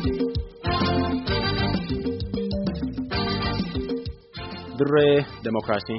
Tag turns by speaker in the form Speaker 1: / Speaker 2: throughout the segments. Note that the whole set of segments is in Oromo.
Speaker 1: Dirree Demokiraasii.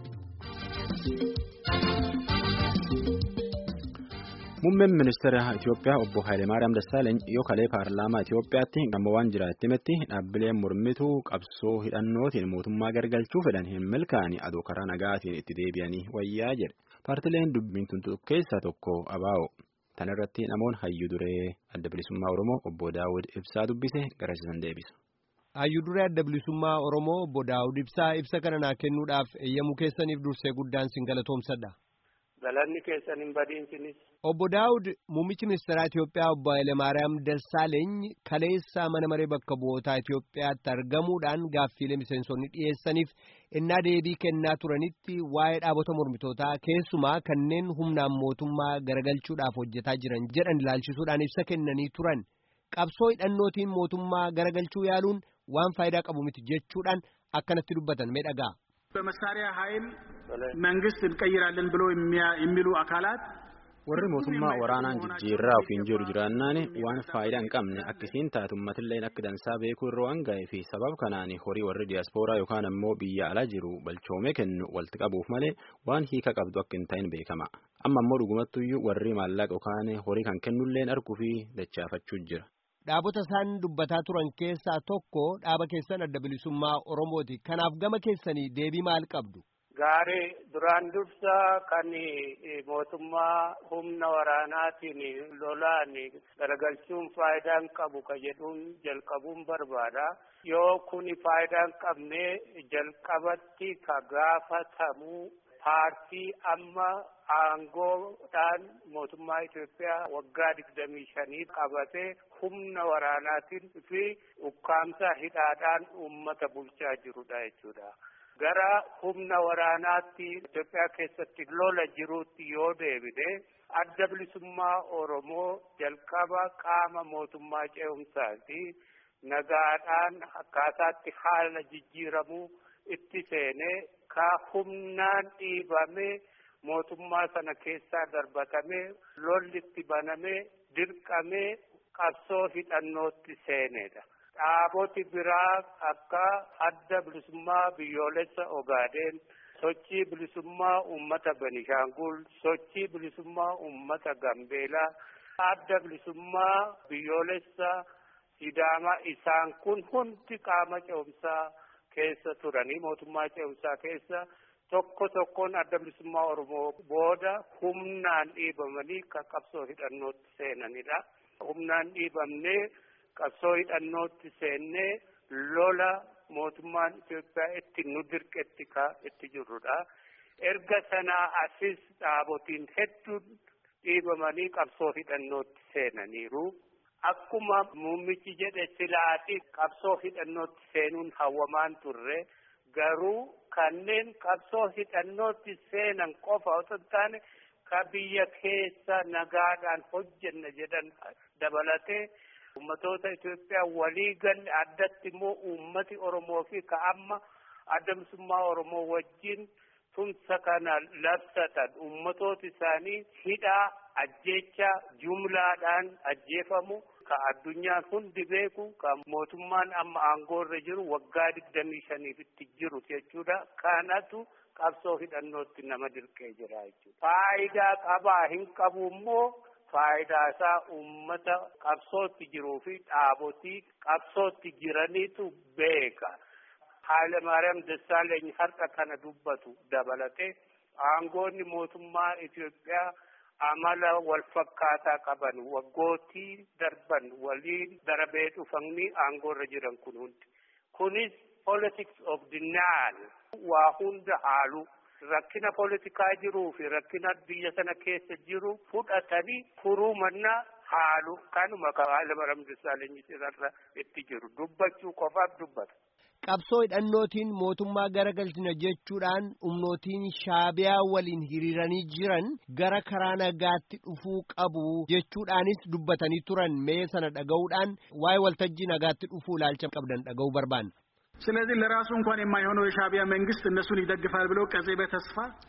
Speaker 1: Muummeen ministeera Itoophiyaa obbo Hayilemaariyaam Dassaalany yoo kalee paarlaamaa Itoophiyaatti gamma waan jiraatti himetti dhaabbileen mormituu qabsoo hidhannootiin mootummaa gargalchuu fedhan hin milkaa'anii adoo karaa nagaatiin itti deebi'anii wayyaa jedhe. Paartileen dubbiin tuntu keessaa tokko ABO. Kana irratti namoonni hayyuu duree adda bilisummaa Oromoo obbo Daawud Ibsaa dubbise garasiisan deebisa.
Speaker 2: Hayyuu duree adda bilisummaa Oromoo obbo Daawud Ibsaa ibsa kana naa kennuudhaaf eeyyamuu keessaniif dursee guddaan sin galatoomsadha.
Speaker 3: Galanni keessan hin badiinsinis.
Speaker 2: Obbo Daawud muummichi ministeeraa Itoophiyaa obbo Hayilemaariyaam Dassaalany kaleessa mana maree bakka bu'ootaa Itoophiyaatti argamuudhaan gaaffiilee miseensonni dhiyeessaniif innaa deebii kennaa turanitti waa'ee dhaabota mormitootaa keessumaa kanneen humnaan mootummaa garagalchuudhaaf hojjetaa jiran jedhan ilaalchisuudhaan ibsa kennanii turan. Qabsoo hidhannootiin mootummaa garagalchuu yaaluun waan faayidaa qabu miti jechuudhaan akkanatti dubbatan mee dhagaa.
Speaker 4: በመሳሪያ ኃይል መንግስት እንቀይራለን ብሎ የሚሉ አካላት
Speaker 1: warri mootummaa waraanaan jijjiirraa ofiin jiru jiraannaan waan faayidaa hin qabne akkasiin taatu ummatilleen akka dansaa beekuu irra waan ga'ee fi sabab kanaan horii warri diyaaspooraa yookaan ammoo biyya alaa jiru balchoomee kennu walitti qabuuf malee waan hiika qabdu akka hin ta'in beekama. Amma ammoo dhugumattuyyuu warri maallaqa yookaan horii kan kennulleen arguu fi dachaafachuu jira.
Speaker 2: Dhaabota isaan dubbataa turan keessaa tokko dhaaba keessan adda bilisummaa Oromooti. Kanaaf gama keessanii deebii maal qabdu?
Speaker 3: Gaarii duraan dursa kan mootummaa humna waraanaatiin lolaan garagalchuun faayidaan qabu ka jedhuun jalqabuun barbaada. Yoo kuni faayidaan qabne jalqabatti ka gaafatamu paartii amma aangoodhaan mootummaa Itoophiyaa waggaa 25 qabatee humna waraanaatiin fi ukkaamsa hidhaadhaan uummata bulchaa jirudha jechuudha. Gara humna waraanaatti Itoophiyaa keessatti lola jiruutti yoo deebine adda bilisummaa Oromoo jalqaba qaama mootummaa ce'umsaati. Nagaadhaan akkaataatti haala jijjiiramuu itti seenee ka humnaan dhiibame mootummaa sana keessaa darbatamee lolli itti banamee dirqamee qabsoo hidhannootti seenedha. Dhaaboti biraa akka adda bilisummaa biyyoolessa Ogaadeen, sochii bilisummaa uummata Benishaangul, sochii bilisummaa uummata Gambeelaa, adda bilisummaa biyyoolessa Sidaamaa isaan kun hundi qaama ce'umsaa keessa turanii mootummaa ce'umsaa keessa tokko tokkoon adda bilisummaa Oromoo booda humnaan dhiibamanii kan qabsoo hidhannootti seenanidha. Humnaan dhiibamnee qabsoo hidhannootti seennee lola mootummaan Itoophiyaa itti nu dirqetti itti jirrudha. Erga sanaa asis dhaabotiin hedduun dhiibamanii qabsoo hidhannootti seenaniiru. Akkuma muummichi jedhe silaati qabsoo hidhannootti seenuun hawwamaan turre garuu kanneen qabsoo hidhannootti seenan qofa osoo hin taane ka biyya keessa nagaadhaan hojjenna jedhan dabalatee ummatoota Itoophiyaa walii galle addatti immoo uummati Oromoo fi ka amma adda bilisummaa Oromoo wajjin tumsa kana labsatan ummatoota isaanii hidhaa ajjeechaa jumlaadhaan ajjeefamu ka addunyaan hundi beeku ka mootummaan amma aangoorra jiru waggaa 25 jiru jechuudha. Kanatu qabsoo hidhannootti nama dirqee jira jechuudha. Faayidaa qabaa hin qabu immoo faayidaa isaa uummata qabsootti jiruu fi dhaabotii qabsootti jiraniitu beeka. Hayilemaariyaam Dassaalany har'a kana dubbatu dabalatee aangoonni mootummaa Itoophiyaa amala wal fakkaataa qaban waggootii darban waliin darabee dhufanii aangoorra jiran kun hundi. Kunis politics of denial waa hunda haalu rakkina politikaa jiruu fi rakkina biyya sana keessa jiru fudhatanii furuu mannaa haalu kanuma ka Hayilemaariyaam Dassaalany irra itti jiru dubbachuu qofaaf dubbata.
Speaker 2: Qabsoo hidhannootiin mootummaa garagalchina jechuudhaan humnootiin Shaabiyaa waliin hiriiranii jiran gara karaa nagaatti dhufuu qabu jechuudhaanis dubbatanii turan mee sana dhaga'uudhaan waa'ee waltajjii nagaatti dhufuu ilaalcha qabdan dhaga'uu barbaanna.
Speaker 4: ስለዚህ ለራሱ እንኳን የማይሆነው የሻቢያ መንግስት እነሱን ይደግፋል ብለው ቀጼ በተስፋ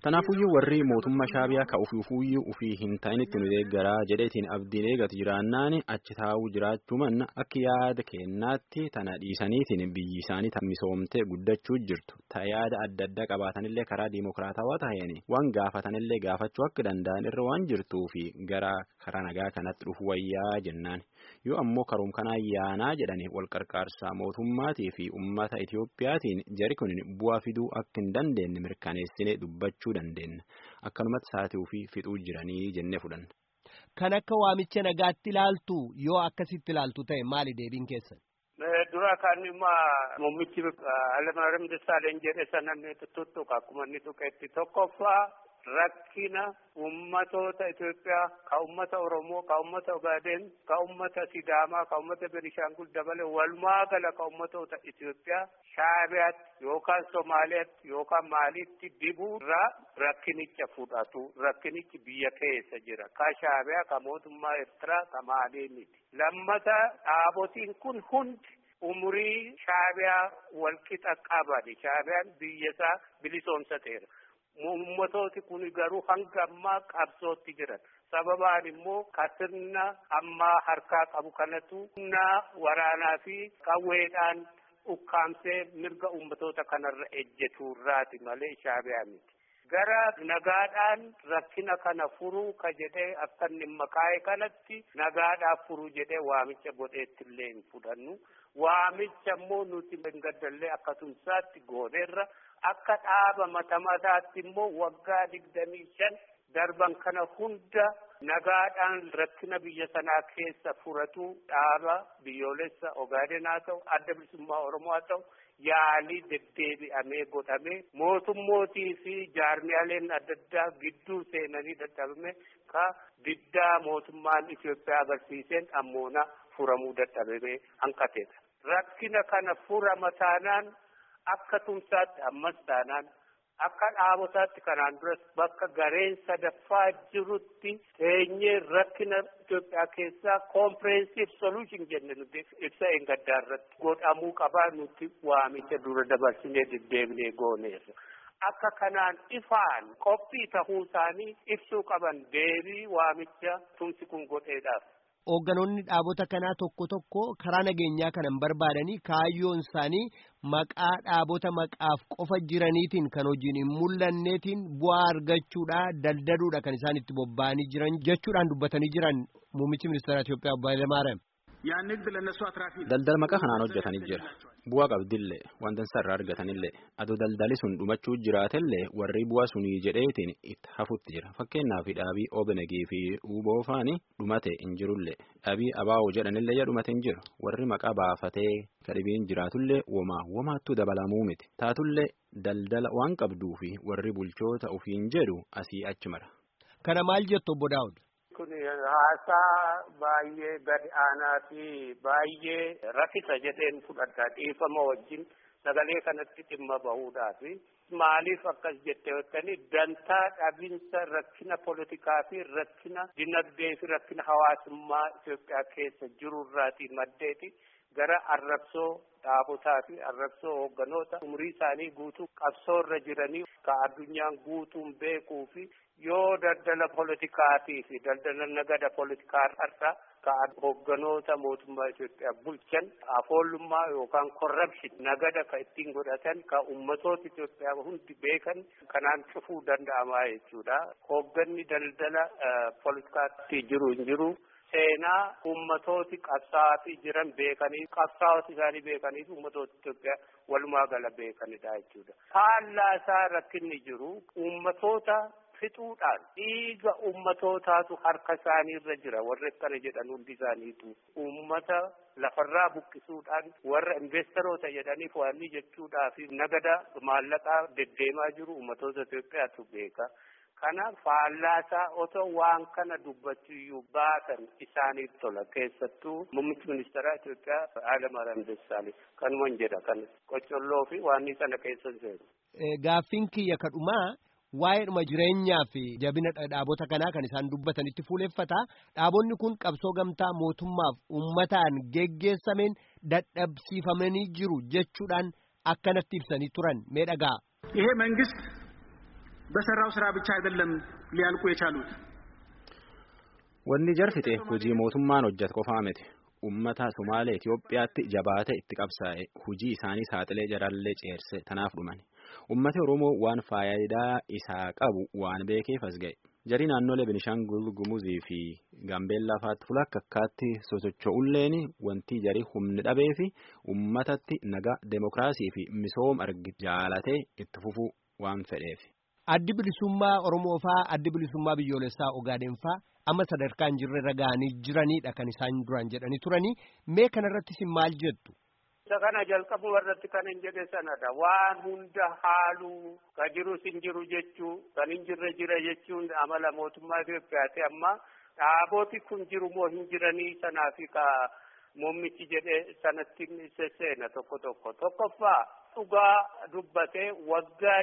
Speaker 1: Tanaafuyyuu warri mootummaa shaabiyaa ka ufuufuyyuu ufii hin ta'initti nu deeggaraa jedheetiin abdiin eegatu jiraannaan achi taa'uu jiraachuu manna akka yaada kennaatti tana dhiisaniitiin biyyi isaanii misoomtee guddachuu jirtu. Ta yaada adda addaa qabaatanillee karaa diimokiraatawaa ta'een waan gaafatanillee gaafachuu akka danda'an irra waan jirtuu fi gara karaa nagaa kanatti dhufu wayyaa jennaan. Yoo ammoo karoom kanaa yaanaa jedhanii wal qarqaarsaa mootummaatii fi uummata Itiyoophiyaatiin jari kun bu'aa fiduu akka hin dandeenye mirkaneessinee dubbachuu dandeenya. Akkanumatti saatii ofii fixuu jiranii jennee fudhanna.
Speaker 2: Kan akka waamicha nagaatti ilaaltu yoo akkasitti ilaaltu ta'e maali deebiin keessan?
Speaker 3: Dura kan muummichi Hayilamaariyaam Dassaaleny jedhe sana tuttuqa akkuma inni tuqetti tokkoffaa rakkina ummatoota Itoophiyaa ka ummata Oromoo ka ummata Ogaaden ka ummata Sidaamaa ka ummata Benishangul dabalee walumaa gala ka ummatoota Itoophiyaa Shaabiyaatti yookaan Somaaliyaatti yookaan Maaliitti dibuurraa rakkinicha fudhatu rakkinichi biyya keessa jira ka Shaabiyaa ka mootummaa Eertiraa ka Maalii miti. Lammata dhaabotiin kun hundi umurii Shaabiyaa walqixa qabani. Shaabiyaan biyyasaa bilisoomsateera. Ummatooti kun garuu hanga ammaa qabsootti jiran. Sababaan immoo sirna ammaa harkaa qabu kanatu humna waraanaa fi qawweedhaan ukkaamsee mirga ummatoota kanarra ejjetuurraati malee Shaabiyaa miti. Gara nagaadhaan rakkina kana furuu ka jedhee akka inni makaa'e kanatti nagaadhaaf furuu jedhee waamicha godheetti illee hin fudhannu. Waamicha immoo nuti bengaddallee akka tumsaatti gooneerra akka dhaaba mataatti immoo waggaa 25 darban kana hunda nagaadhaan rakkina biyya sanaa keessa furatu dhaaba biyyoolessa Ogaaden haa ta'u adda bilisummaa Oromoo haa ta'u yaalii deddeebi'amee godhamee mootummootii fi jaarmiyaaleen adda addaa gidduu seenanii dadhabame ka diddaa mootummaan Itoophiyaa agarsiiseen ammoona furamuu dadhabame hanqateedha. Rakkina kana furama taanaan akka tumsaatti ammas taanaan akka dhaabotaatti kanaan duras bakka gareen sadaffaa jirutti teenyee rakkina Itoophiyaa keessaa comprehensive solution jenne nuti ibsa gaddaarratti godhamuu qabaa nuti waamicha dura dabarsinee deddeebinee gooneerra. Akka kanaan ifaan qophii tahuu isaanii ibsuu qaban deebii waamicha tumsi kun godheedhaaf.
Speaker 2: Hoogganoonni dhaabota kanaa tokko tokko karaa nageenyaa kanan barbaadanii kaayyoon isaanii maqaa dhaabota maqaaf qofa jiraniitiin kan hojiin hin mul'anneetiin bu'aa argachuudha daldaluudha kan isaan itti bobba'anii jiran jechuudhaan dubbatanii jiran muummichi ministeera Itoophiyaa Obbo Hayilamaariyaam.
Speaker 1: Daldala maqaa kanaan hojjetanii jira. Bu'aa qabdillee wanta sarara argatanillee adoo daldali sun dhumachuu jiraatellee warri bu'aa sunii jedheetiin itti hafutti jira. Fakkeenyaaf dhaabii OBNG fi UBO faani dhumate hin jirullee dhaabii ABO jedhanillee dhumate hin jiru. Warri maqaa baafatee kadhibiin jiraatullee womaattuu dabalamuu miti. Taatullee daldala waan qabduu fi warri bulchoota ofiin jedhu asii achi mara.
Speaker 2: Kana maal jettu Obbo Daawud?
Speaker 3: Kun haasaa baay'ee gadi aanaa fi baay'ee rakkisa jedheen fudhadha dhiifama wajjin sagalee kanatti dhimma bahuudhaaf maaliif akkas jettee dantaa dhabinsa rakkina poolitikaa fi rakkina dinagdee fi rakkina hawaasummaa Itoophiyaa keessa jirurraatii maddeeti gara arrabsoo dhaabotaa fi arrabsoo hoogganoota umurii isaanii guutuu qabsoorra jiranii ka addunyaan guutuun beekuu fi yoo daldala poolitikaatii fi daldala nagada poolitikaa har'a ka hoogganoota mootummaa Itoophiyaa bulchan afoollummaa yookaan corruption nagada ka ittiin godhatan ka ummatoota Itoophiyaa hundi beekan kanaan cufuu danda'amaa jechuudha. Hoogganni daldala poolitikaatti jiru hin jiru. Seenaa ummatooti qabsaa'aa jiran beekanii qabsaa'ota isaanii beekanii ummatoota Itoophiyaa walumaa gala beekanidha jechuudha. Faallaasaa rakkinni jiru ummatoota fixuudhaan dhiiga ummatootaatu harka isaanii irra jira warra akkana jedhan hundi isaaniitu ummata lafarraa buqqisuudhaan warra investoroota jedhaniif waanni jechuudhaaf nagada maallaqaa deddeemaa jiru ummatoota Itoophiyaatu beeka. Kana faallaasaa otoo waan kana dubbachuuyyuu baatan isaaniif tola keessattuu muummichi ministeera Itoophiyaa Hayilamaariyaam Dassaaleny kanuman jedha kan qocolloo fi waan sana keessa seenu.
Speaker 2: Gaaffiin kiyya kadhumaa waa'eedhuma jireenyaa fi jabina dhaabota kanaa kan isaan dubbatanitti fuuleffata. Dhaabonni kun qabsoo gamtaa mootummaaf uummataan geggeessameen dadhabsiifamanii jiru jechuudhaan akkanatti ibsanii turan mee dhagaa.
Speaker 4: ይሄ መንግስት በሰራው ስራ ብቻ አይደለም ሊያልቁ የቻሉት።
Speaker 1: wanni jarfite hojii mootummaan hojjetu qofaa miti ummata Somaalee Itoophiyaatti jabaate itti qabsaa'e hojii isaanii saaxilee jarallee ceerse tanaaf dhuman ummati Oromoo waan faayidaa isaa qabu waan beekeef as ga'e jarii naannolee Benishangul Gumuzii fi Gaambeellaa fa'aatti fulakkaatti sosocho'ulleen wanti jarii humni dhabee fi ummatatti nagaa demokraasii fi misooma jaalatee itti fufuu waan fedheef.
Speaker 2: Addi bilisummaa Oromoo fa'aa addi bilisummaa biyyoolessaa Ogaaden fa'aa amma sadarkaa hin jirre ragaanii jiranidha kan isaan duraan jedhanii turanii mee kanarrattis maal jettu?
Speaker 3: Isa kana jalqabu irratti kan hin jedhe sanadha waan hunda haaluu ka jirus hin jiru jechuu kan hin jirre jira jechuun amala mootummaa Itoophiyaati amma dhaabooti kun jiru moo hin jiranii sanaafi ka muummichi jedhe sanatti sesseena tokkoffaa dhugaa dubbatee waggaa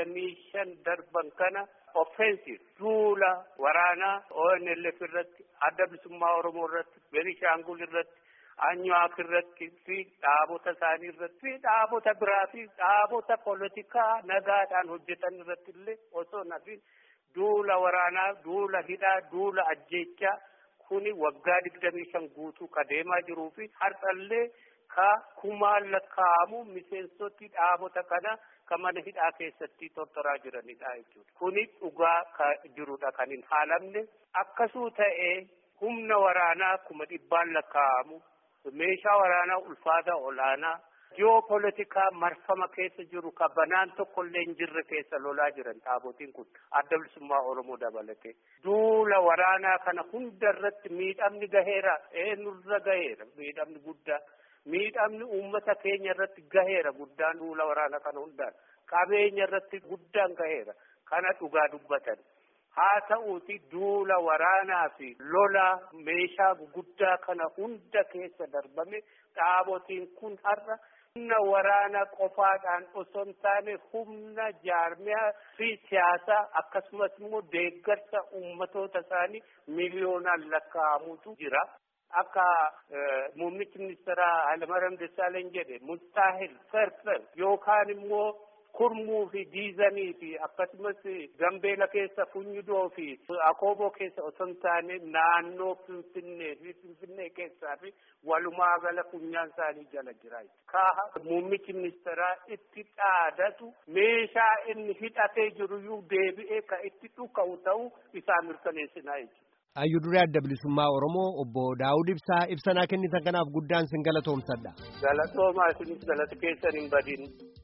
Speaker 3: 25 darban kana offensive duula waraanaa ONLF irratti adda bilisummaa Oromoo irratti Benishangul irratti Anyuwaak irratti fi dhaabota isaanii irratti fi dhaabota biraa fi dhaabota poolitikaa nagaadhaan hojjetan irratti illee osoo nafi duula waraanaa duula hidhaa duula ajjeechaa kuni waggaa 25 guutuu kadeemaa jiruu fi har'allee ka kumaan lakkaa'amu miseensoti dhaabota kana ka mana hidhaa keessatti tortoraa jiranidha jechuudha. Kuni dhugaa ka jirudha kan hin haalamne akkasuu ta'ee humna waraanaa 100 lakkaa'amu meeshaa waraanaa ulfaata olaanaa ji'oopolitikaa marfama keessa jiru ka banaan tokkollee hin jirre keessa lolaa jiran dhaabotiin kun adda bilisummaa Oromoo dabalatee duula waraanaa kana hunda irratti miidhamni gaheera eenyurra gaheera miidhamni guddaa miidhamni uummata keenya irratti gaheera guddaan duula waraanaa kana hundaan qabeenya irratti guddaan gaheera kana dhugaa dubbatan haa ta'uuti duula waraanaa fi lola meeshaa guddaa kana hunda keessa darbame dhaabotiin kun har'a humna waraanaa qofaadhaan osoo hin taane humna jaarmiyaa fi siyaasaa akkasumas immoo deeggarsa uummatoota isaanii miliyoonaan lakkaa'amutu jira. Akka muummichi ministeeraa Hayilamaariyaam Dassaaleny jedhe mustaahil ferfer yookaan immoo kurmuu fi diizanii fi akkasumas Gambeela keessa Funyudoo fi Akooboo keessa osoo hin taane naannoo Finfinnee keessaa fi walumaa gala funyaan isaanii jala jira. Kaaha muummichi ministeeraa itti dhaadatu meeshaa inni hidhatee jiruyyuu deebi'ee ka itti dhuka'u ta'uu isaa mirkaneessinaa jechuudha.
Speaker 2: Hayyuu duree adda bilisummaa Oromoo obbo Daawud Ibsaa ibsa nuu kennitan kanaaf guddaan sin galatoomsadha.
Speaker 3: Galatoomaa isinis galata keessan hin badin.